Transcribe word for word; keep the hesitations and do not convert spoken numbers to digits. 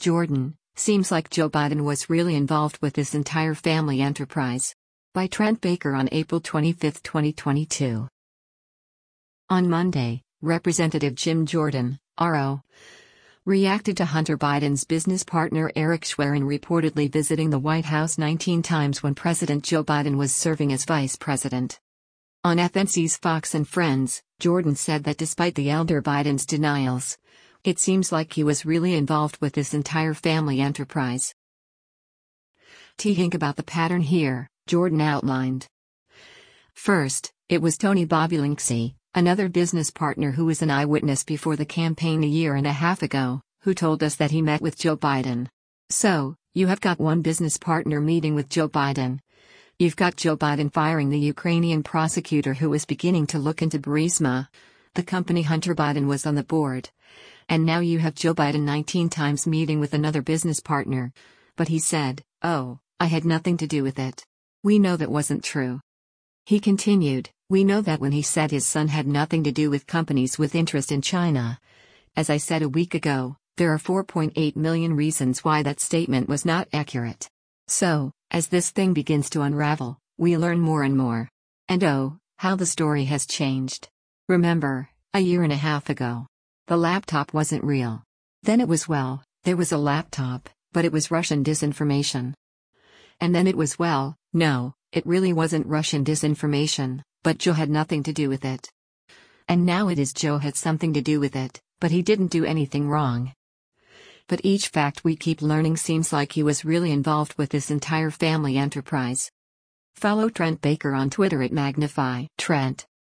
Jordan, seems like Joe Biden was really involved with this entire family enterprise. By Trent Baker on April twenty-fifth, twenty twenty-two. On Monday, Representative Jim Jordan, R O, reacted to Hunter Biden's business partner Eric Schwerin reportedly visiting the White House nineteen times when President Joe Biden was serving as vice president. On F N C's Fox and Friends, Jordan said that despite the elder Biden's denials, it seems like he was really involved with this entire family enterprise. To think about the pattern here, Jordan outlined. First, it was Tony Bobulinski, another business partner who was an eyewitness before the campaign a year and a half ago, who told us that he met with Joe Biden. So, you have got one business partner meeting with Joe Biden. You've got Joe Biden firing the Ukrainian prosecutor who was beginning to look into Burisma, the company Hunter Biden was on the board. And now you have Joe Biden nineteen times meeting with another business partner. But he said, "Oh, I had nothing to do with it." We know that wasn't true. He continued, "We know that when he said his son had nothing to do with companies with interest in China. As I said a week ago, there are four point eight million reasons why that statement was not accurate. So, as this thing begins to unravel, we learn more and more. And oh, how the story has changed. Remember, a year and a half ago, the laptop wasn't real. Then it was, well, there was a laptop, but it was Russian disinformation. And then it was, well, no, it really wasn't Russian disinformation, but Joe had nothing to do with it. And now it is Joe had something to do with it, but he didn't do anything wrong." But each fact we keep learning seems like he was really involved with this entire family enterprise. Follow Trent Baker on Twitter at Magnify Trent.